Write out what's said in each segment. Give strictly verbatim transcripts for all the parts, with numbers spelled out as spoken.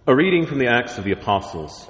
A reading from the Acts of the Apostles.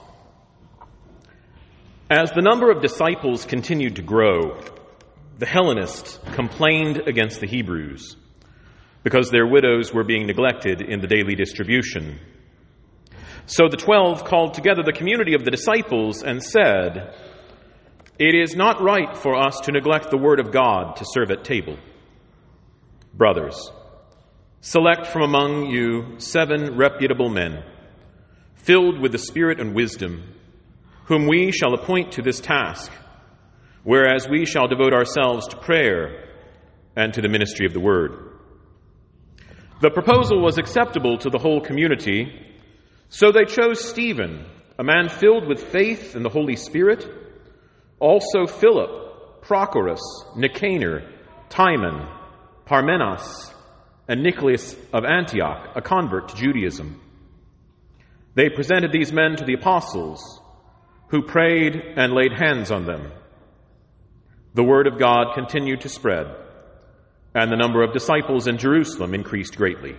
As the number of disciples continued to grow, the Hellenists complained against the Hebrews because their widows were being neglected in the daily distribution. So the twelve called together the community of the disciples and said, "It is not right for us to neglect the word of God to serve at table. Brothers, select from among you seven reputable men, filled with the Spirit and wisdom, whom we shall appoint to this task, whereas we shall devote ourselves to prayer and to the ministry of the word." The proposal was acceptable to the whole community, so they chose Stephen, a man filled with faith and the Holy Spirit, also Philip, Prochorus, Nicanor, Timon, Parmenas, and Nicholas of Antioch, a convert to Judaism. They presented these men to the apostles, who prayed and laid hands on them. The word of God continued to spread, and the number of disciples in Jerusalem increased greatly.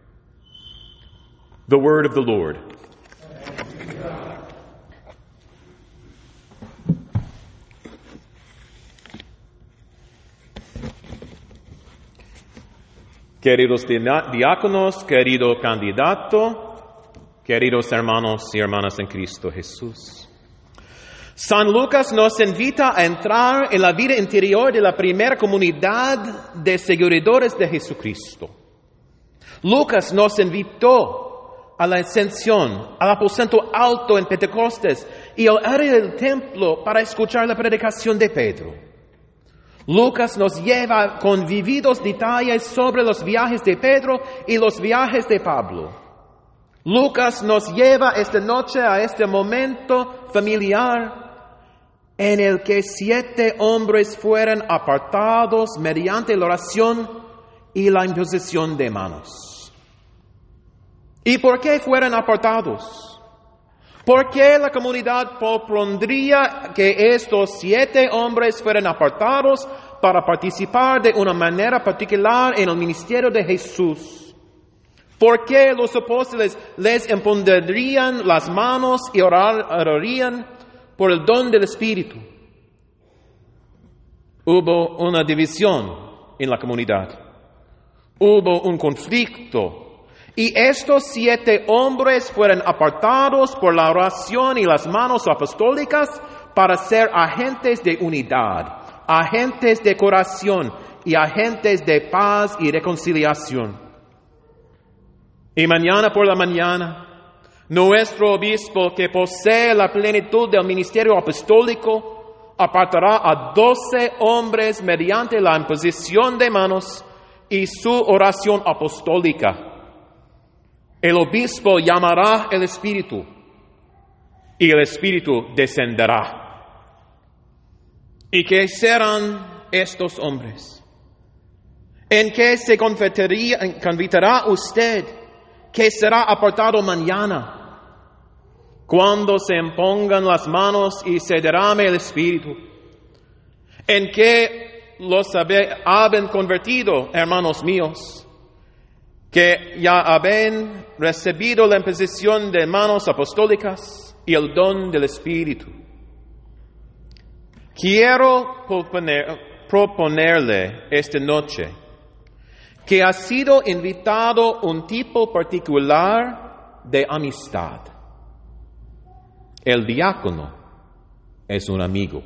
The word of the Lord. Queridos diáconos, querido candidato, queridos hermanos y hermanas en Cristo Jesús. San Lucas nos invita a entrar en la vida interior de la primera comunidad de seguidores de Jesucristo. Lucas nos invitó a la ascensión, al aposento alto en Pentecostés y al área del templo para escuchar la predicación de Pedro. Lucas nos lleva con vividos detalles sobre los viajes de Pedro y los viajes de Pablo. Lucas nos lleva esta noche a este momento familiar en el que siete hombres fueron apartados mediante la oración y la imposición de manos. ¿Y por qué fueron apartados? ¿Por qué la comunidad propondría que estos siete hombres fueran apartados para participar de una manera particular en el ministerio de Jesús? ¿Por qué los apóstoles les impondrían las manos y orar, orarían por el don del Espíritu? Hubo una división en la comunidad. Hubo un conflicto. Y estos siete hombres fueron apartados por la oración y las manos apostólicas para ser agentes de unidad, agentes de curación y agentes de paz y reconciliación. Y mañana por la mañana, nuestro obispo, que posee la plenitud del ministerio apostólico, apartará a doce hombres mediante la imposición de manos y su oración apostólica. El obispo llamará el Espíritu, y el Espíritu descenderá. ¿Y qué serán estos hombres? ¿En qué se convertirá usted que será apartado mañana, cuando se impongan las manos y se derrame el Espíritu? ¿En qué los haben convertido, hermanos míos, que ya habían recibido la imposición de manos apostólicas y el don del Espíritu? Quiero proponer, proponerle esta noche que ha sido invitado un tipo particular de amistad. El diácono es un amigo.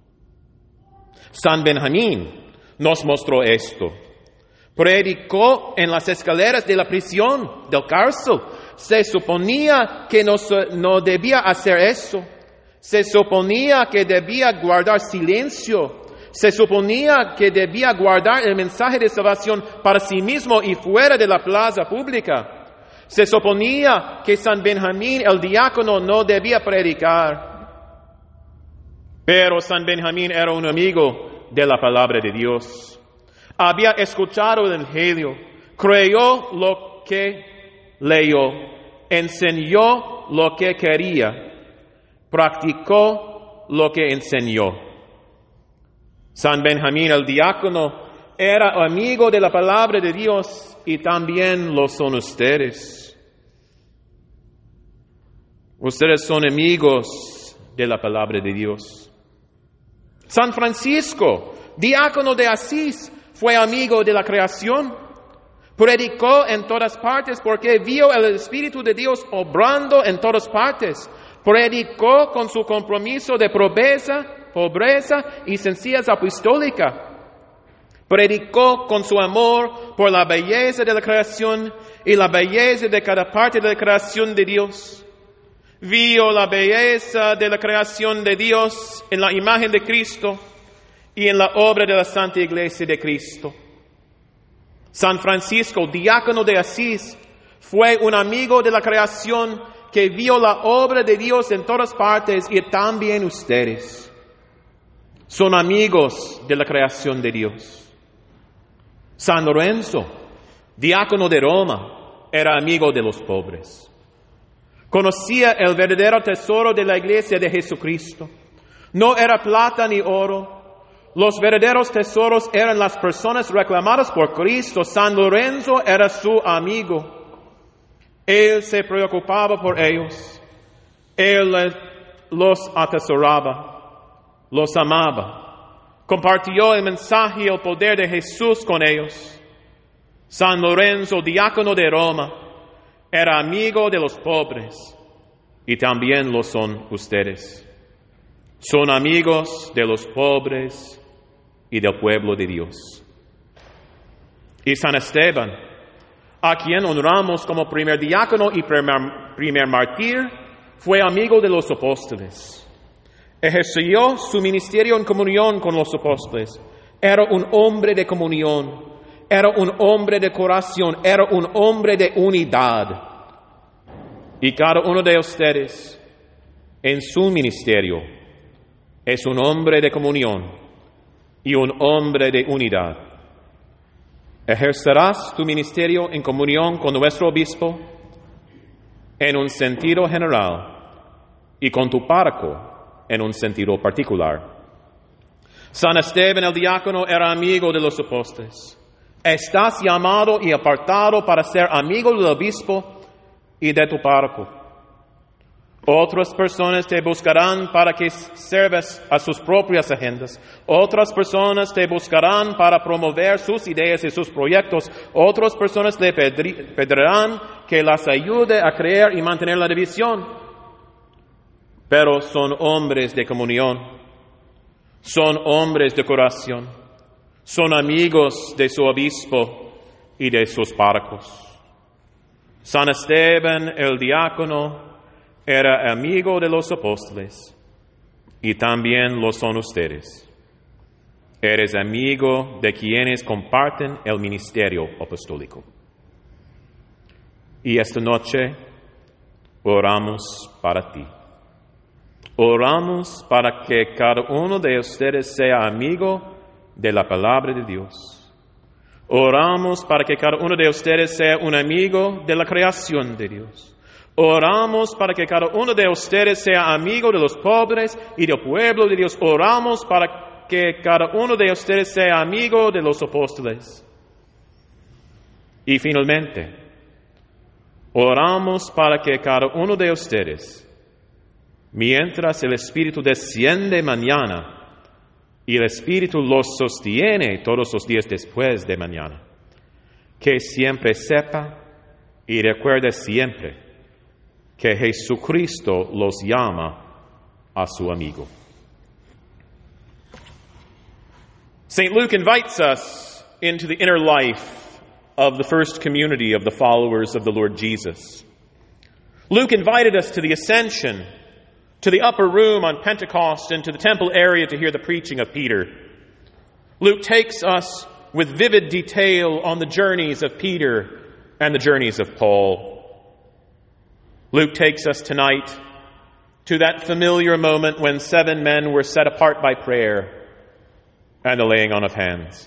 San Benjamín nos mostró esto. Predicó en las escaleras de la prisión, del cárcel. Se suponía que no, no debía hacer eso. Se suponía que debía guardar silencio. Se suponía que debía guardar el mensaje de salvación para sí mismo y fuera de la plaza pública. Se suponía que San Benjamín, el diácono, no debía predicar. Pero San Benjamín era un amigo de la palabra de Dios. Había escuchado el Evangelio, creyó lo que leyó, enseñó lo que quería, practicó lo que enseñó. San Benjamín el diácono era amigo de la palabra de Dios y también lo son ustedes. Ustedes son amigos de la palabra de Dios. San Francisco, diácono de Asís, fue amigo de la creación. Predicó en todas partes porque vio el Espíritu de Dios obrando en todas partes. Predicó con su compromiso de pobreza, pobreza y sencillez apostólica. Predicó con su amor por la belleza de la creación y la belleza de cada parte de la creación de Dios. Vio la belleza de la creación de Dios en la imagen de Cristo y en la obra de la Santa Iglesia de Cristo. San Francisco, diácono de Asís, fue un amigo de la creación que vio la obra de Dios en todas partes y también ustedes. Son amigos de la creación de Dios. San Lorenzo, diácono de Roma, era amigo de los pobres. Conocía el verdadero tesoro de la iglesia de Jesucristo. No era plata ni oro. Los verdaderos tesoros eran las personas reclamadas por Cristo. San Lorenzo era su amigo. Él se preocupaba por ellos. Él los atesoraba, los amaba. Compartió el mensaje y el poder de Jesús con ellos. San Lorenzo, diácono de Roma, era amigo de los pobres y también lo son ustedes. Son amigos de los pobres y del pueblo de Dios. Y San Esteban, a quien honramos como primer diácono y primer, primer mártir, fue amigo de los apóstoles. Ejerció su ministerio en comunión con los apóstoles. Era un hombre de comunión. Era un hombre de corazón. Era un hombre de unidad. Y cada uno de ustedes, en su ministerio, es un hombre de comunión y un hombre de unidad. ¿Ejercerás tu ministerio en comunión con nuestro obispo en un sentido general y con tu párroco en un sentido particular? San Esteban el diácono era amigo de los apóstoles. Estás llamado y apartado para ser amigo del obispo y de tu párroco. Otras personas te buscarán para que sirvas a sus propias agendas. Otras personas te buscarán para promover sus ideas y sus proyectos. Otras personas le pedirán que las ayude a crear y mantener la división. Pero son hombres de comunión. Son hombres de corazón. Son amigos de su obispo y de sus párrocos. San Esteban, el diácono, era amigo de los apóstoles y también lo son ustedes. Eres amigo de quienes comparten el ministerio apostólico. Y esta noche oramos para ti. Oramos para que cada uno de ustedes sea amigo de la palabra de Dios. Oramos para que cada uno de ustedes sea un amigo de la creación de Dios. Oramos para que cada uno de ustedes sea amigo de los pobres y del pueblo de Dios. Oramos para que cada uno de ustedes sea amigo de los apóstoles. Y finalmente, oramos para que cada uno de ustedes, mientras el Espíritu desciende mañana y el Espíritu los sostiene todos los días después de mañana, que siempre sepa y recuerde siempre que Jesucristo los llama a su amigo. Saint Luke invites us into the inner life of the first community of the followers of the Lord Jesus. Luke invited us to the ascension, to the upper room on Pentecost, and to the temple area to hear the preaching of Peter. Luke takes us with vivid detail on the journeys of Peter and the journeys of Paul. Luke takes us tonight to that familiar moment when seven men were set apart by prayer and the laying on of hands.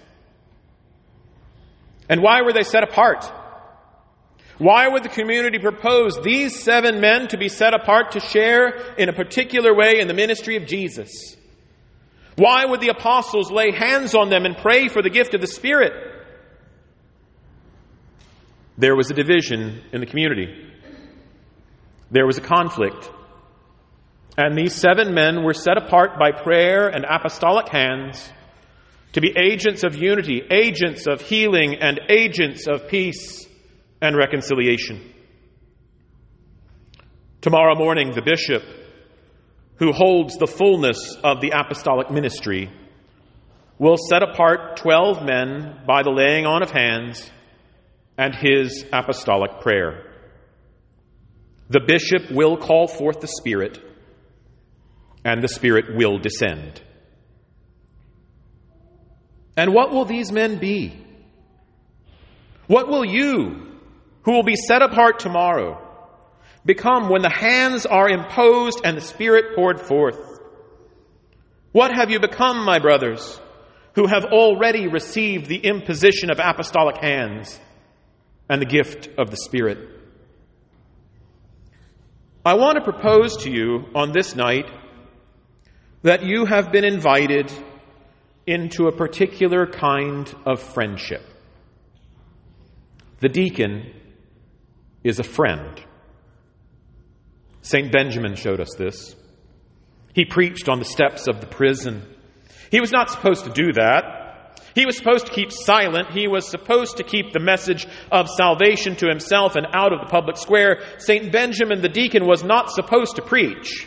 And why were they set apart? Why would the community propose these seven men to be set apart to share in a particular way in the ministry of Jesus? Why would the apostles lay hands on them and pray for the gift of the Spirit? There was a division in the community. There was a conflict And these seven men were set apart by prayer and apostolic hands to be agents of unity, agents of healing, and agents of peace and reconciliation. Tomorrow morning, the bishop, who holds the fullness of the apostolic ministry, will set apart twelve men by the laying on of hands and his apostolic prayer. The bishop will call forth the Spirit, and the Spirit will descend. And what will these men be? What will you, who will be set apart tomorrow, become when the hands are imposed and the Spirit poured forth? What have you become, my brothers, who have already received the imposition of apostolic hands and the gift of the Spirit? I want to propose to you on this night that you have been invited into a particular kind of friendship. The deacon is a friend. Saint Benjamin showed us this. He preached on the steps of the prison. He was not supposed to do that. He was supposed to keep silent. He was supposed to keep the message of salvation to himself and out of the public square. Saint Benjamin the deacon was not supposed to preach.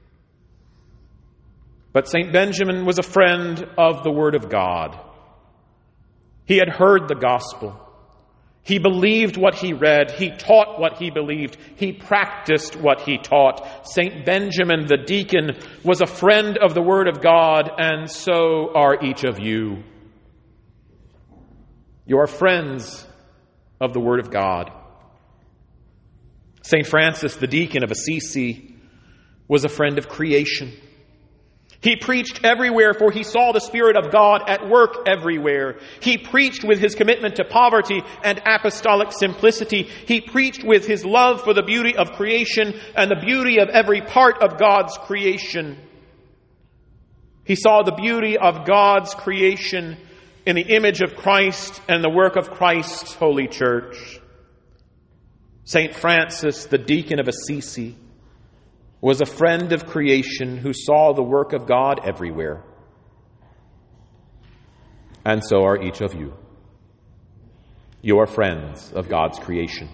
But Saint Benjamin was a friend of the Word of God. He had heard the gospel. He believed what he read. He taught what he believed. He practiced what he taught. Saint Benjamin the deacon was a friend of the Word of God, and so are each of you. You are friends of the Word of God. Saint Francis the deacon of Assisi was a friend of creation. He preached everywhere, for he saw the Spirit of God at work everywhere. He preached with his commitment to poverty and apostolic simplicity. He preached with his love for the beauty of creation and the beauty of every part of God's creation. He saw the beauty of God's creation in the image of Christ and the work of Christ's holy church. Saint Francis, the deacon of Assisi, was a friend of creation who saw the work of God everywhere. And so are each of you. You are friends of God's creation.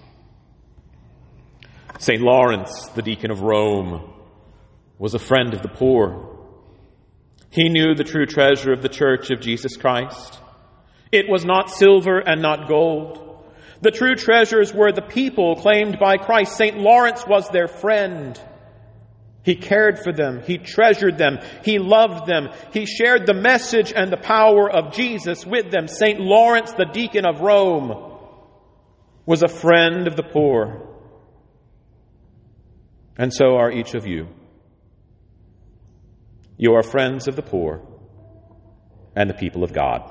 Saint Lawrence, the deacon of Rome, was a friend of the poor. He knew the true treasure of the Church of Jesus Christ. It was not silver and not gold. The true treasures were the people claimed by Christ. Saint Lawrence was their friend. He cared for them. He treasured them. He loved them. He shared the message and the power of Jesus with them. Saint Lawrence, the deacon of Rome, was a friend of the poor. And so are each of you. You are friends of the poor and the people of God.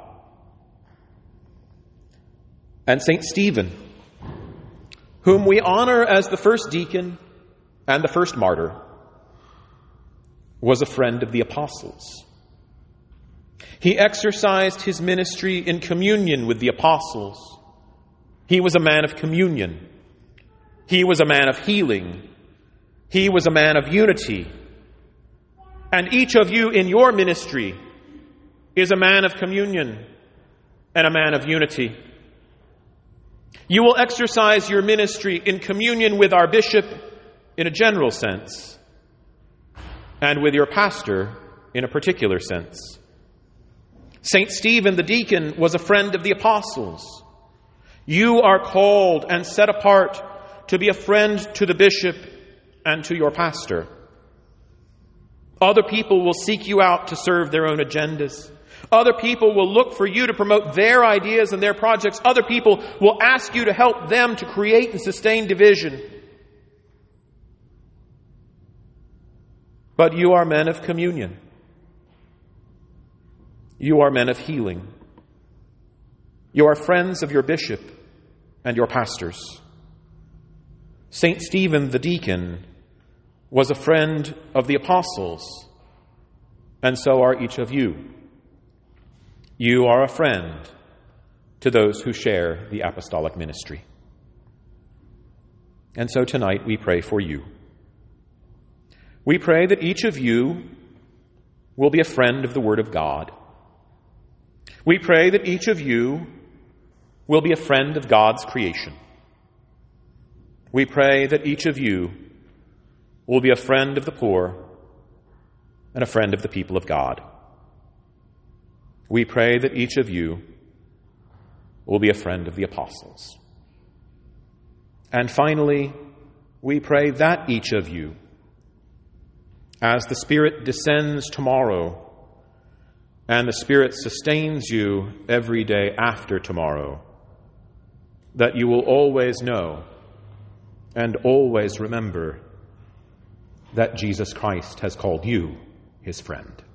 And Saint Stephen, whom we honor as the first deacon and the first martyr, was a friend of the apostles. He exercised his ministry in communion with the apostles. He was a man of communion. He was a man of healing. He was a man of unity. And each of you in your ministry is a man of communion and a man of unity. You will exercise your ministry in communion with our bishop in a general sense, and with your pastor in a particular sense. Saint Stephen the deacon was a friend of the apostles. You are called and set apart to be a friend to the bishop and to your pastor. Other people will seek you out to serve their own agendas. Other people will look for you to promote their ideas and their projects. Other people will ask you to help them to create and sustain division. But you are men of communion. You are men of healing. You are friends of your bishop and your pastors. Saint Stephen the deacon was a friend of the apostles, and so are each of you. You are a friend to those who share the apostolic ministry. And so tonight we pray for you. We pray that each of you will be a friend of the Word of God. We pray that each of you will be a friend of God's creation. We pray that each of you will be a friend of the poor and a friend of the people of God. We pray that each of you will be a friend of the apostles. And finally, we pray that each of you, as the Spirit descends tomorrow and the Spirit sustains you every day after tomorrow, that you will always know and always remember that Jesus Christ has called you his friend.